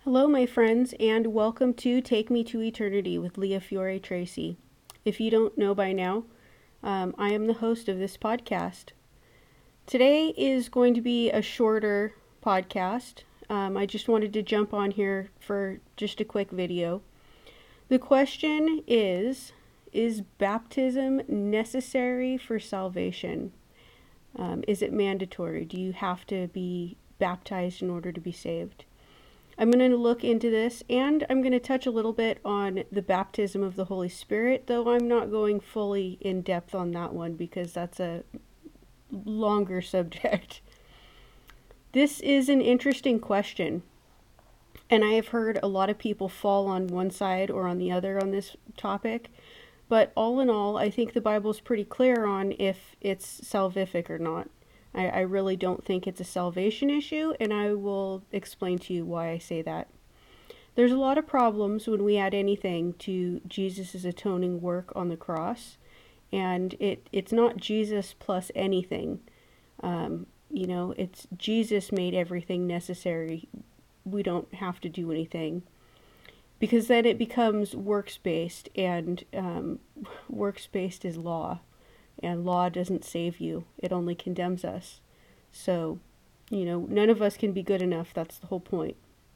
Hello, my friends, and welcome to Take Me to Eternity with Leah Fiore Tracy. If you don't know by now, I am the host of this podcast. Today is going to be a shorter podcast. I just wanted to jump on here for just a quick video. The question is baptism necessary for salvation? Is it mandatory? Do you have to be baptized in order to be saved? I'm going to look into this, and I'm going to touch a little bit on the baptism of the Holy Spirit, though I'm not going fully in depth on that one because that's a longer subject. This is an interesting question, and I have heard a lot of people fall on one side or on the other on this topic, but all in all, I think the Bible's pretty clear on if it's salvific or not. I really don't think it's a salvation issue, and I will explain to you why I say that. There's a lot of problems when we add anything to Jesus' atoning work on the cross, and it's not Jesus plus anything. It's Jesus made everything necessary. We don't have to do anything. Because then it becomes works-based, and works-based is law. And law doesn't save you. It only condemns us. So, none of us can be good enough. That's the whole point.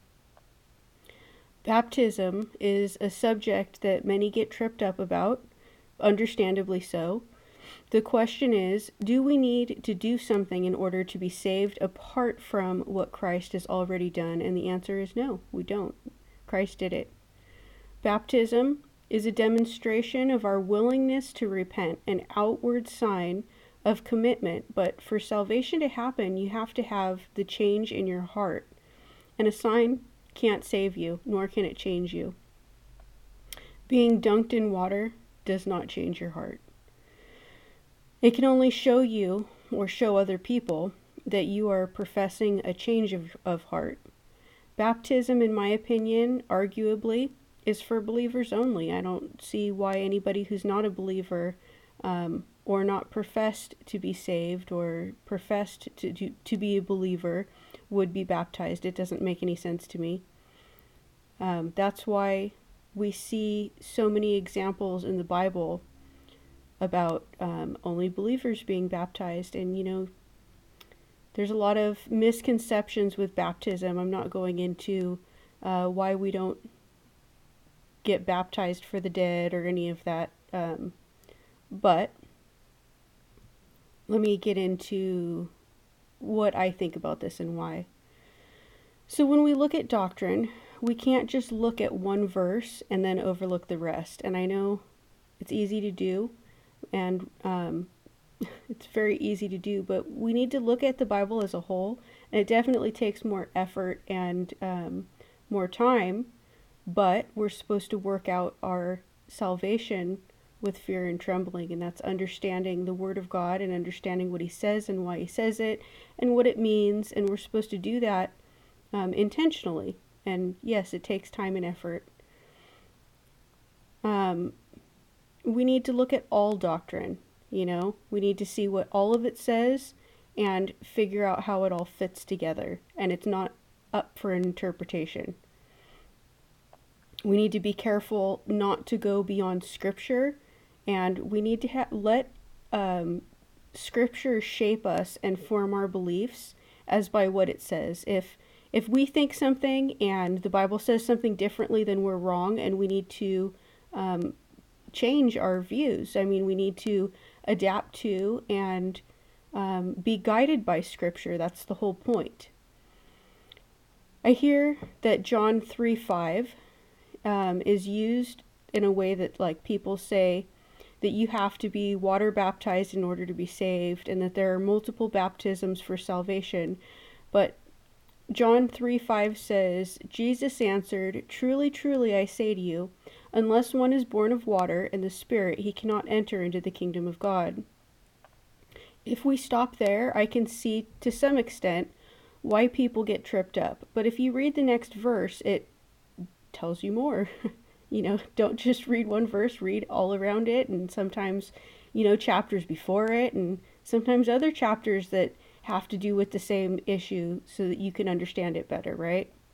Baptism is a subject that many get tripped up about, understandably so. The question is, do we need to do something in order to be saved apart from what Christ has already done? And the answer is no, we don't. Christ did it. Baptism is a demonstration of our willingness to repent, an outward sign of commitment. But for salvation to happen, you have to have the change in your heart. And a sign can't save you, nor can it change you. Being dunked in water does not change your heart. It can only show you, or show other people, that you are professing a change of heart. Baptism, in my opinion, arguably, is for believers only. I don't see why anybody who's not a believer or not professed to be saved or professed to be a believer would be baptized. It doesn't make any sense to me. That's why we see so many examples in the Bible about only believers being baptized. And, there's a lot of misconceptions with baptism. I'm not going into why we don't get baptized for the dead or any of that. But let me get into what I think about this and why. So when we look at doctrine, we can't just look at one verse and then overlook the rest. And I know it's easy to do, and it's very easy to do, but we need to look at the Bible as a whole, and it definitely takes more effort and more time. But we're supposed to work out our salvation with fear and trembling, and that's understanding the Word of God and understanding what He says and why He says it and what it means, and we're supposed to do that intentionally. And yes, it takes time and effort. We need to look at all doctrine, We need to see what all of it says and figure out how it all fits together, and it's not up for an interpretation. We need to be careful not to go beyond Scripture, and we need to let Scripture shape us and form our beliefs as by what it says. If we think something and the Bible says something differently, then we're wrong, and we need to change our views. I mean, we need to adapt to and be guided by Scripture. That's the whole point. I hear that John 3:5 is used in a way that, like, people say that you have to be water baptized in order to be saved, and that there are multiple baptisms for salvation. But John 3:5 says, Jesus answered, "Truly, truly, I say to you, unless one is born of water and the Spirit, he cannot enter into the kingdom of God." If we stop there, I can see to some extent why people get tripped up. But if you read the next verse, it tells you more. Don't just read one verse, read all around it, and sometimes, chapters before it, and sometimes other chapters that have to do with the same issue so that you can understand it better, right?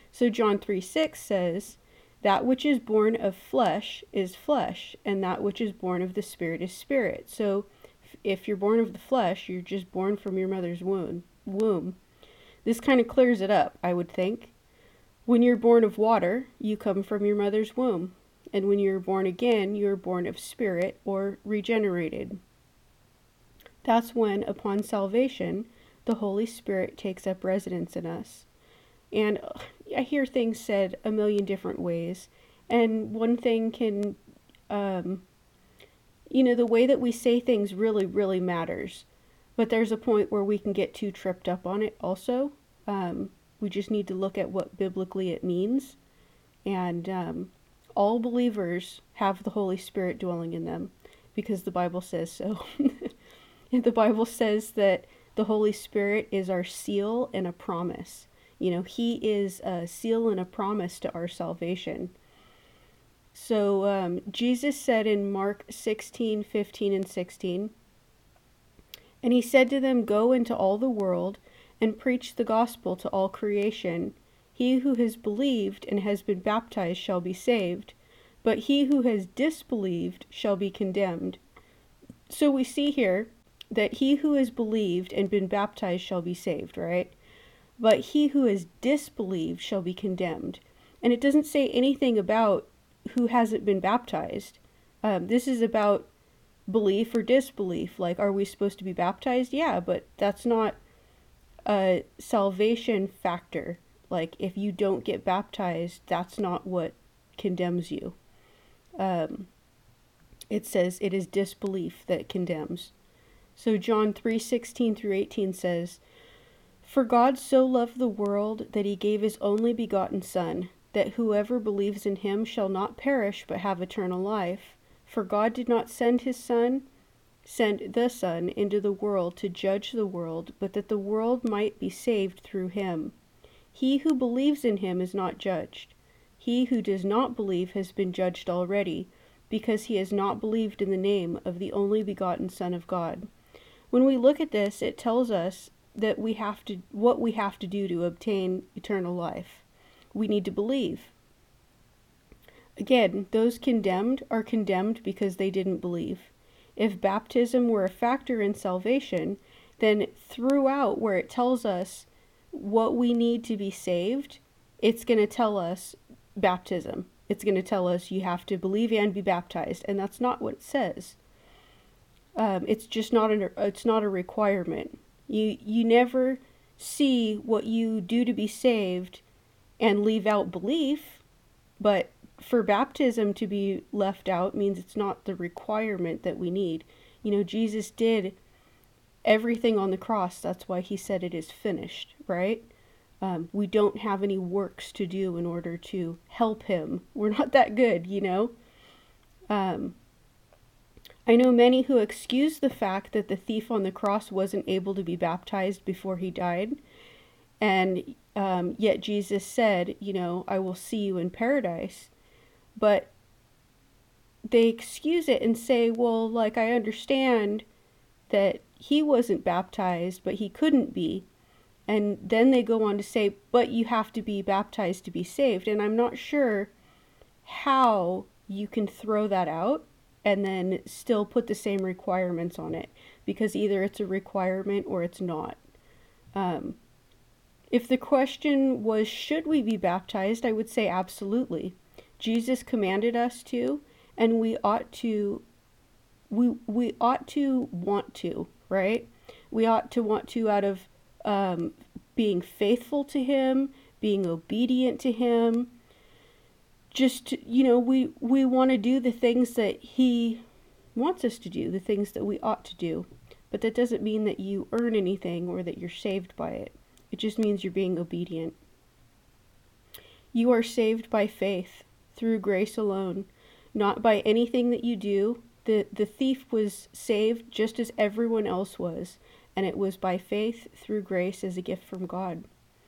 So John 3:6 says, that which is born of flesh is flesh, and that which is born of the Spirit is spirit. So if you're born of the flesh, you're just born from your mother's womb. This kind of clears it up, I would think. When you're born of water, you come from your mother's womb. And when you're born again, you're born of spirit or regenerated. That's when, upon salvation, the Holy Spirit takes up residence in us. And I hear things said a million different ways. And one thing can, the way that we say things really, really matters. But there's a point where we can get too tripped up on it also. We just need to look at what biblically it means. And all believers have the Holy Spirit dwelling in them because the Bible says so. And the Bible says that the Holy Spirit is our seal and a promise. He is a seal and a promise to our salvation. So Jesus said in Mark 16:15 and 16, and he said to them, go into all the world and preach the gospel to all creation. He who has believed and has been baptized shall be saved, but he who has disbelieved shall be condemned. So we see here that he who has believed and been baptized shall be saved, right? But he who has disbelieved shall be condemned. And it doesn't say anything about who hasn't been baptized. This is about belief or disbelief. Like, are we supposed to be baptized? Yeah, but that's not a salvation factor. Like, if you don't get baptized, that's not what condemns you. It says it is disbelief that condemns. So John 3:16 through 18 says, for God so loved the world that he gave his only begotten Son, that whoever believes in him shall not perish but have eternal life. For God did not send the Son into the world to judge the world, but that the world might be saved through him. He who believes in him is not judged. He who does not believe has been judged already, because he has not believed in the name of the only begotten Son of God. When we look at this, it tells us that what we have to do to obtain eternal life. We need to believe. Again, those condemned are condemned because they didn't believe. If baptism were a factor in salvation, then throughout where it tells us what we need to be saved, it's going to tell us baptism. It's going to tell us you have to believe and be baptized, and that's not what it says. It's just not a requirement. You never see what you do to be saved and leave out belief, but for baptism to be left out means it's not the requirement that we need. Jesus did everything on the cross. That's why he said it is finished, right? We don't have any works to do in order to help him. We're not that good, I know many who excuse the fact that the thief on the cross wasn't able to be baptized before he died. And yet Jesus said, I will see you in paradise. But they excuse it and say, well, like, I understand that he wasn't baptized, but he couldn't be. And then they go on to say, but you have to be baptized to be saved. And I'm not sure how you can throw that out and then still put the same requirements on it, because either it's a requirement or it's not. If the question was, should we be baptized, I would say absolutely. Jesus commanded us to, and we ought to want to, right? We ought to want to out of being faithful to him, being obedient to him. Just, we want to do the things that he wants us to do, the things that we ought to do. But that doesn't mean that you earn anything or that you're saved by it. It just means you're being obedient. You are saved by faith, through grace alone, not by anything that you do. The thief was saved just as everyone else was, and it was by faith through grace as a gift from God.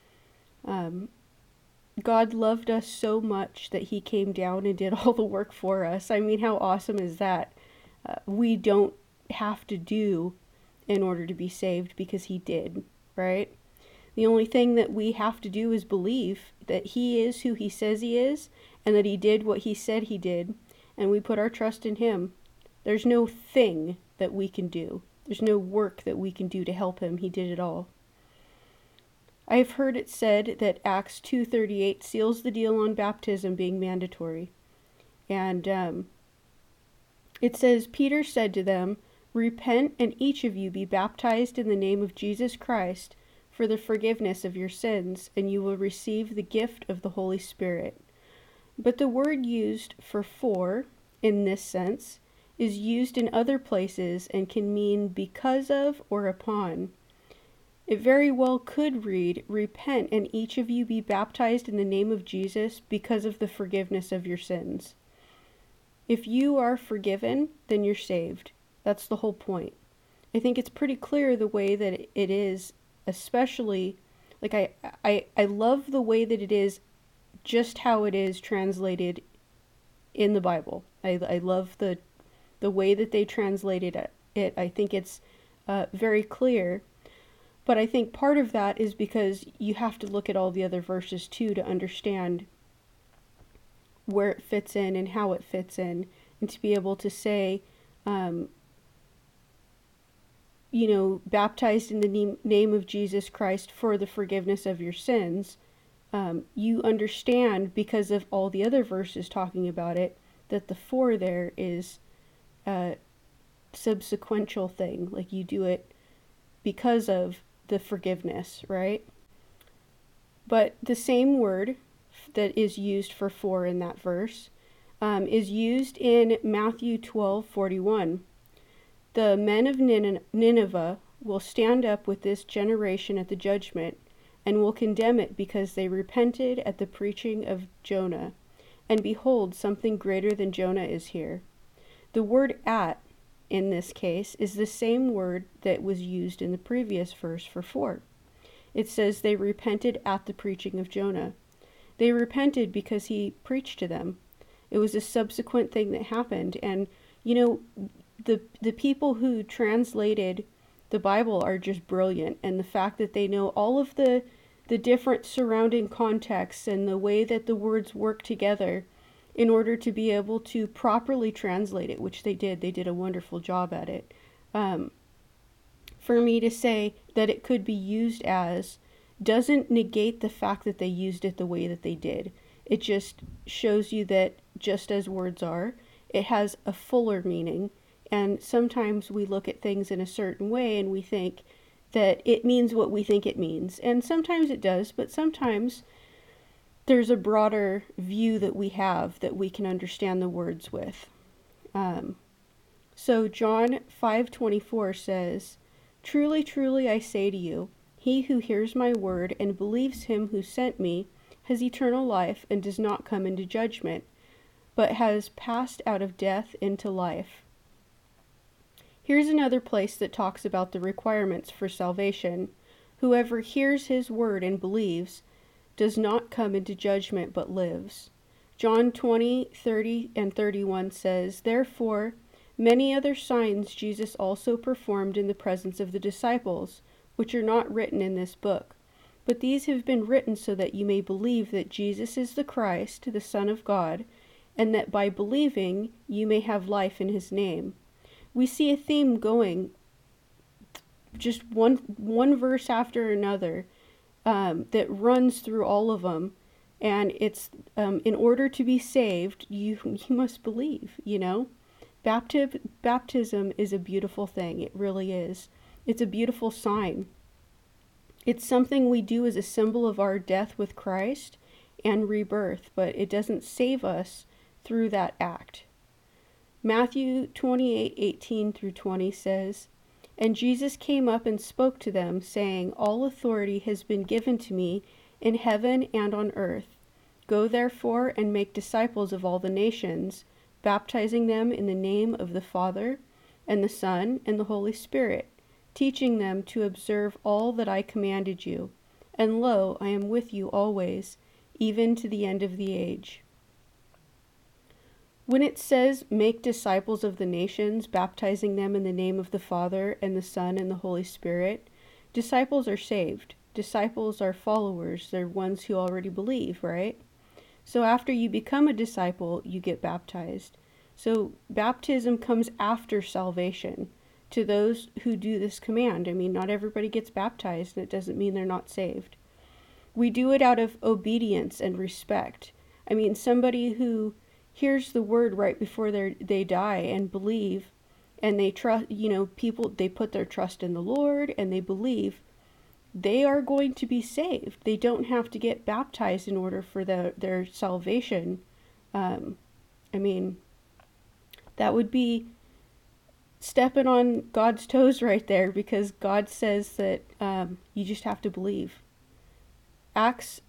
God loved us so much that he came down and did all the work for us. I mean, how awesome is that? We don't have to do in order to be saved because he did, right? The only thing that we have to do is believe that he is who he says he is, and that he did what he said he did, and we put our trust in him. There's no thing that we can do. There's no work that we can do to help him. He did it all. I've heard it said that Acts 2:38 seals the deal on baptism being mandatory. And it says, Peter said to them, "Repent and each of you be baptized in the name of Jesus Christ for the forgiveness of your sins, and you will receive the gift of the Holy Spirit." But the word used for in this sense is used in other places and can mean because of or upon. It very well could read, "Repent and each of you be baptized in the name of Jesus because of the forgiveness of your sins." If you are forgiven, then you're saved. That's the whole point. I think it's pretty clear the way that it is, especially, like I love the way that it is, just how it is translated in the Bible. I love the way that they translated it. I think it's very clear. But I think part of that is because you have to look at all the other verses too to understand where it fits in and how it fits in, and to be able to say, baptized in the name of Jesus Christ for the forgiveness of your sins. You understand, because of all the other verses talking about it, that the "for" there is a subsequential thing. Like, you do it because of the forgiveness, right? But the same word that is used for "for" in that verse is used in Matthew 12:41. "The men of Nineveh will stand up with this generation at the judgment, and will condemn it because they repented at the preaching of Jonah. And behold, something greater than Jonah is here." The word "at" in this case is the same word that was used in the previous verse for "for." It says they repented at the preaching of Jonah. They repented because he preached to them. It was a subsequent thing that happened. And, the people who translated the Bible are just brilliant. And the fact that they know all of the different surrounding contexts and the way that the words work together in order to be able to properly translate it, which they did a wonderful job at it. For me to say that it could be used as doesn't negate the fact that they used it the way that they did. It just shows you that just as words are, it has a fuller meaning. And sometimes we look at things in a certain way and we think that it means what we think it means. And sometimes it does, but sometimes there's a broader view that we have that we can understand the words with. So John 5:24 says, "Truly, truly, I say to you, he who hears my word and believes him who sent me has eternal life and does not come into judgment, but has passed out of death into life." Here's another place that talks about the requirements for salvation. "Whoever hears his word and believes does not come into judgment, but lives." John 20:30 and 31 says, "Therefore, many other signs Jesus also performed in the presence of the disciples, which are not written in this book. But these have been written so that you may believe that Jesus is the Christ, the Son of God, and that by believing you may have life in his name." We see a theme going, just one verse after another, that runs through all of them. And it's, in order to be saved, you must believe, Baptism is a beautiful thing. It really is. It's a beautiful sign. It's something we do as a symbol of our death with Christ and rebirth, but it doesn't save us through that act. Matthew 28:18 through 20 says, "And Jesus came up and spoke to them, saying, All authority has been given to me in heaven and on earth. Go therefore and make disciples of all the nations, baptizing them in the name of the Father, and the Son, and the Holy Spirit, teaching them to observe all that I commanded you. And lo, I am with you always, even to the end of the age." When it says, "Make disciples of the nations, baptizing them in the name of the Father, and the Son, and the Holy Spirit," disciples are saved. Disciples are followers. They're ones who already believe, right? So after you become a disciple, you get baptized. So baptism comes after salvation to those who do this command. I mean, not everybody gets baptized, and it doesn't mean they're not saved. We do it out of obedience and respect. I mean, somebody who hears the word right before they die and believe, and they trust, people, they put their trust in the Lord and they believe, they are going to be saved. They don't have to get baptized in order for their salvation. I mean, that would be stepping on God's toes right there, because God says that you just have to believe. Acts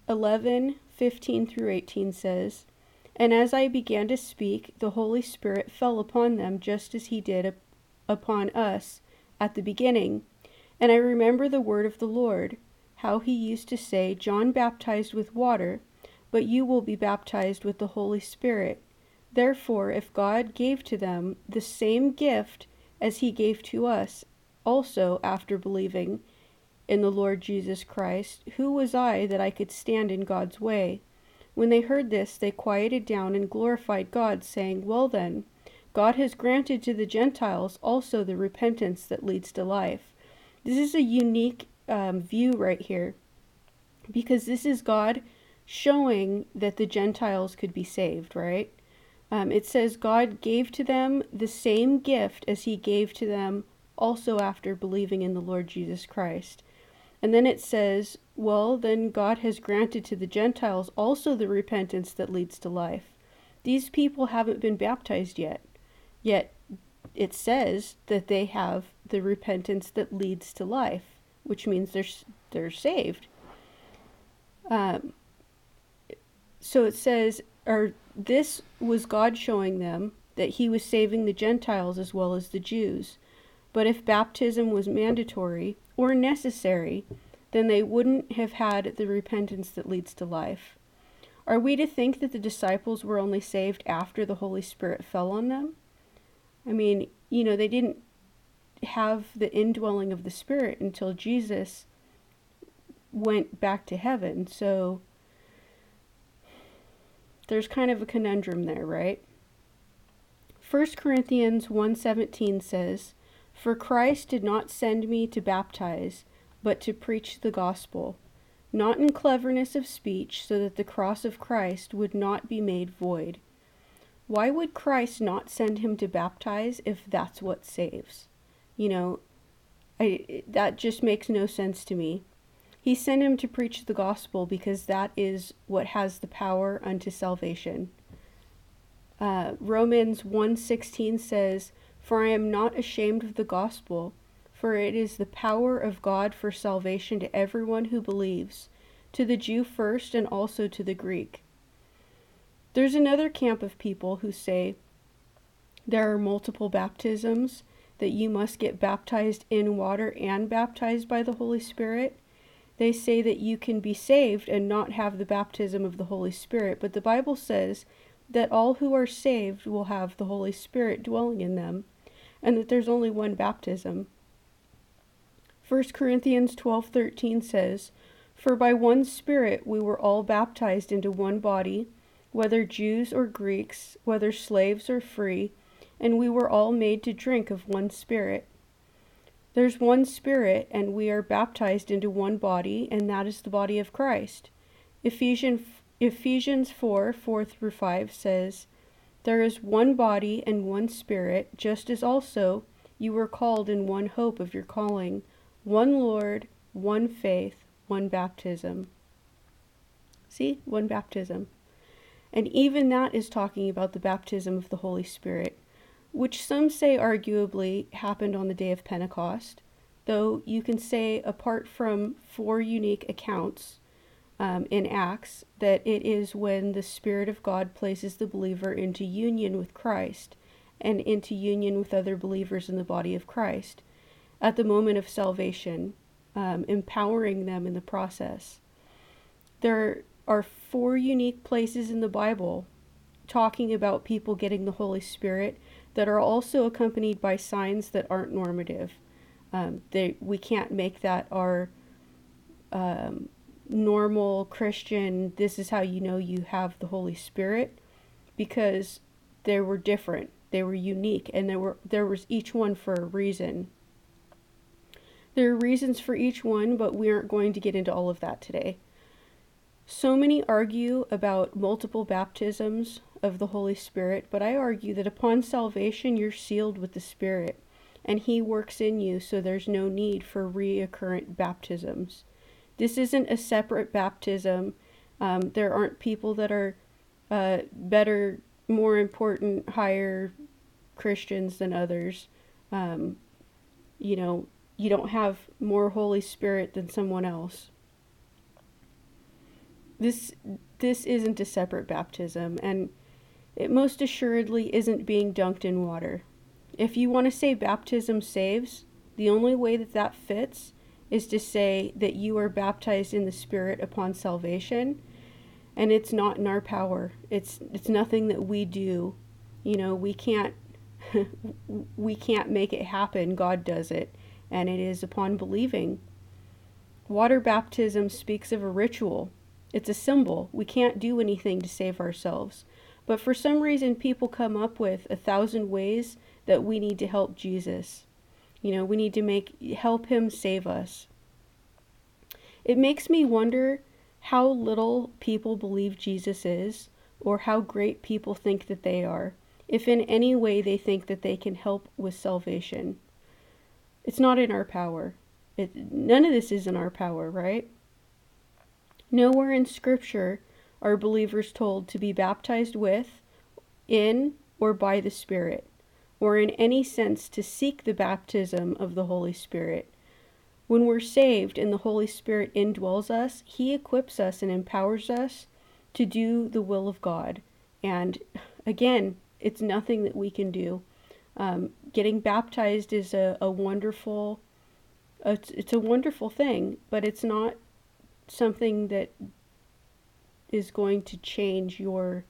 11:15-18 says, "And as I began to speak, the Holy Spirit fell upon them just as he did upon us at the beginning. And I remember the word of the Lord, how he used to say, 'John baptized with water, but you will be baptized with the Holy Spirit.' Therefore, if God gave to them the same gift as he gave to us also after believing in the Lord Jesus Christ, who was I that I could stand in God's way?" When they heard this, they quieted down and glorified God, saying, "Well then, God has granted to the Gentiles also the repentance that leads to life." This is a unique view right here, because this is God showing that the Gentiles could be saved, right? It says God gave to them the same gift as he gave to them also after believing in the Lord Jesus Christ. And then it says, well, then God has granted to the Gentiles also the repentance that leads to life. These people haven't been baptized yet it says that they have the repentance that leads to life, which means they're saved. So it says, or this was God showing them that he was saving the Gentiles as well as the Jews. But if baptism was mandatory or necessary, then they wouldn't have had the repentance that leads to life. Are we to think that the disciples were only saved after the Holy Spirit fell on them? I mean, they didn't have the indwelling of the Spirit until Jesus went back to heaven. So there's kind of a conundrum there, right? 1 Corinthians 1:17 says, "For Christ did not send me to baptize, but to preach the gospel, not in cleverness of speech, so that the cross of Christ would not be made void." Why would Christ not send him to baptize if that's what saves? That just makes no sense to me. He sent him to preach the gospel because that is what has the power unto salvation. Romans 1:16 says, "For I am not ashamed of the gospel, for it is the power of God for salvation to everyone who believes, to the Jew first and also to the Greek." There's another camp of people who say there are multiple baptisms, that you must get baptized in water and baptized by the Holy Spirit. They say that you can be saved and not have the baptism of the Holy Spirit, but the Bible says that all who are saved will have the Holy Spirit dwelling in them, and that there's only one baptism. 1 Corinthians 12:13 says, "For by one Spirit we were all baptized into one body, whether Jews or Greeks, whether slaves or free, and we were all made to drink of one Spirit." There's one Spirit, and we are baptized into one body, and that is the body of Christ. Ephesians 4:4-5 says, "There is one body and one Spirit, just as also you were called in one hope of your calling, one Lord, one faith, one baptism." See? One baptism. And even that is talking about the baptism of the Holy Spirit, which some say arguably happened on the day of Pentecost, though you can say, apart from 4 unique accounts in Acts, that it is when the Spirit of God places the believer into union with Christ and into union with other believers in the body of Christ at the moment of salvation, empowering them in the process. There are 4 unique places in the Bible talking about people getting the Holy Spirit that are also accompanied by signs that aren't normative. We can't make that our normal Christian, this is how you know you have the Holy Spirit, because they were different, they were unique, and there was each one for a reason. There are reasons for each one, but we aren't going to get into all of that today. So many argue about multiple baptisms of the Holy Spirit, but I argue that upon salvation you're sealed with the Spirit, and He works in you, so there's no need for reoccurrent baptisms. This isn't a separate baptism. There aren't people that are better, more important, higher Christians than others. You know, you don't have more Holy Spirit than someone else. This isn't a separate baptism, and it most assuredly isn't being dunked in water. If you want to say baptism saves, the only way that fits is to say that you are baptized in the Spirit upon salvation, and it's not in our power. It's nothing that we do. You know, we can't we can't make it happen. God does it, and it is upon believing. Water baptism speaks of a ritual. It's a symbol. We can't do anything to save ourselves. But for some reason, people come up with 1,000 ways that we need to help Jesus. You know, we need to help Him save us. It makes me wonder how little people believe Jesus is, or how great people think that they are, if in any way they think that they can help with salvation. It's not in our power. None of this is in our power, right? Nowhere in Scripture are believers told to be baptized with, in, or by the Spirit, or in any sense to seek the baptism of the Holy Spirit. When we're saved and the Holy Spirit indwells us, He equips us and empowers us to do the will of God. And again, it's nothing that we can do. Getting baptized is a wonderful, it's a wonderful thing, but it's not something that is going to change your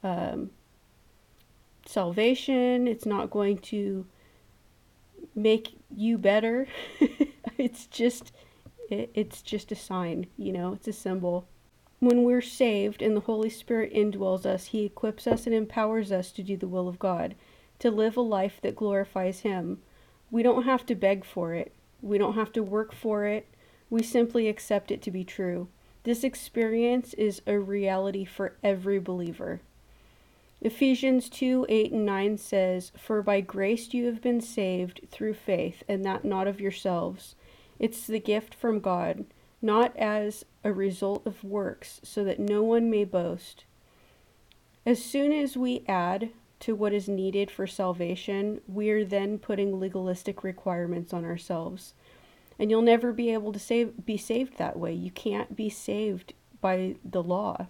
salvation. It's not going to make you better. It's just a sign, you know, it's a symbol. When we're saved and the Holy Spirit indwells us, He equips us and empowers us to do the will of God, to live a life that glorifies Him. We don't have to beg for it. We don't have to work for it. We simply accept it to be true. This experience is a reality for every believer. Ephesians 2:8-9 says, "For by grace you have been saved through faith, and that not of yourselves. It's the gift from God, not as a result of works, so that no one may boast." As soon as we add to what is needed for salvation, we are then putting legalistic requirements on ourselves. And you'll never be able to be saved that way. You can't be saved by the law.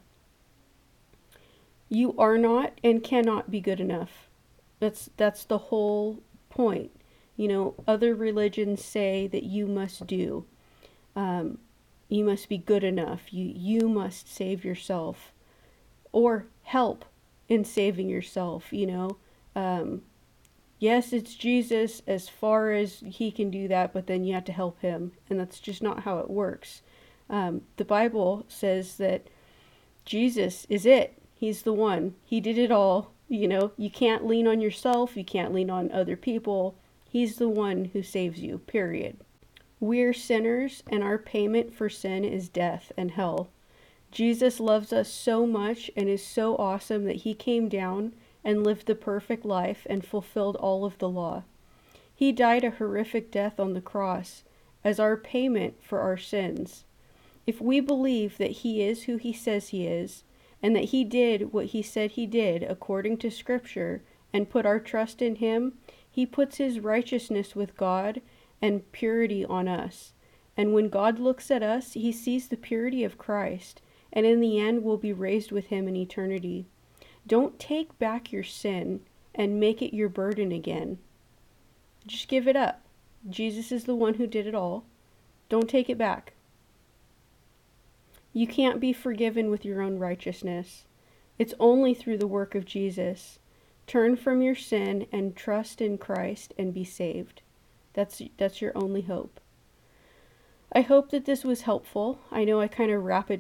You are not and cannot be good enough. That's the whole point. You know, other religions say that you must do. You must be good enough. You must save yourself, or help in saving yourself. You know, yes, it's Jesus as far as He can do that, but then you have to help Him, and that's just not how it works. The Bible says that Jesus is it. He's the one. He did it all. You know, you can't lean on yourself. You can't lean on other people. He's the one who saves you, period. We're sinners, and our payment for sin is death and hell. Jesus loves us so much and is so awesome that He came down and lived the perfect life and fulfilled all of the law. He died a horrific death on the cross as our payment for our sins. If we believe that He is who He says He is, and that He did what He said He did according to Scripture, and put our trust in Him, He puts His righteousness with God and purity on us. And when God looks at us, He sees the purity of Christ, and in the end we'll be raised with Him in eternity. Don't take back your sin and make it your burden again. Just give it up. Jesus is the one who did it all. Don't take it back. You can't be forgiven with your own righteousness. It's only through the work of Jesus. Turn from your sin and trust in Christ and be saved. That's your only hope. I hope that this was helpful. I know I kind of rapid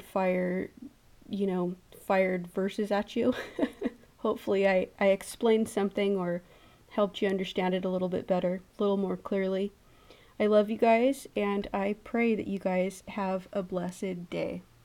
fired verses at you. Hopefully, I explained something or helped you understand it a little bit better, a little more clearly. I love you guys, and I pray that you guys have a blessed day.